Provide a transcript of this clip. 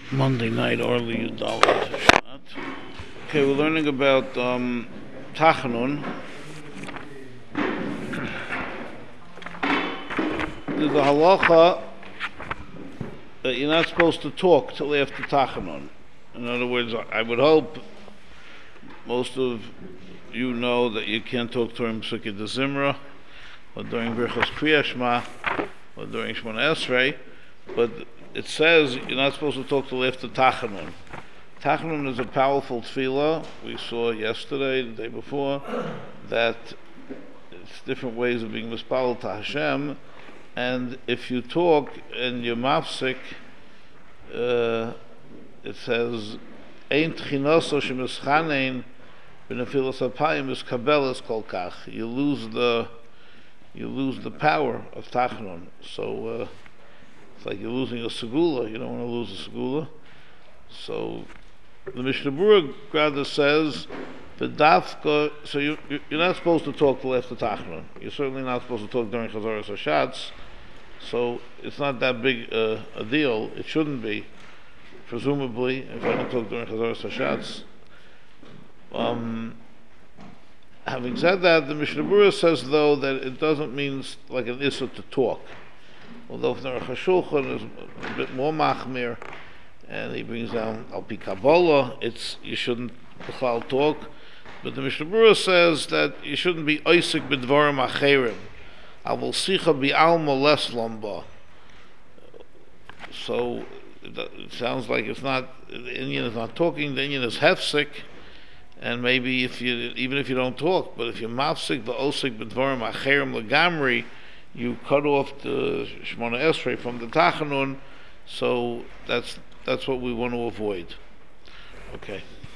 Monday night, early Yudalit Shabbat. Okay, we're learning about Tachanun. There's a halacha that you're not supposed to talk till after Tachanun. In other words, I would hope most of you know that you can't talk during Pesukei de Zimra, or during Birchas Kriya Shema, or during Shemona Esrei, but it says you're not supposed to talk till after Tachanun. Tachanun is a powerful tefillah. We saw yesterday, the day before, that it's different ways of being mispalel to Hashem, and if you talk and you're mafsik, it says, Ein tchinoso shemischanein b'nefilas apayim is kabelas kol kach. You lose the power of Tachanun. So it's like you're losing a segula. You don't want to lose a segula. So the Mishnah Berurah rather says the dafka. So you're not supposed to talk till after Tachanun. You're certainly not supposed to talk during Chazaras Hashatz. So it's not that big a deal. It shouldn't be, presumably, if I don't talk during Chazaras Hashatz. Having said that, the Mishnah Berurah says though that it doesn't mean like an issa to talk. Although if the Aruch HaShulchan is a bit more machmir, and he brings down al pi Kabbalah, you shouldn't talk. But the Mishnah Berurah says that you shouldn't be oisik b'dvarim acherim. Avol sicha bi'alma les lomba. So it sounds like it's not, the Indian is not talking, the Indian is hefsik, and maybe even if you don't talk, but if you're mafsik v'osik b'dvarim acherim legamri, you cut off the Shemona Esrei from the Tachanun, so that's what we want to avoid. Okay.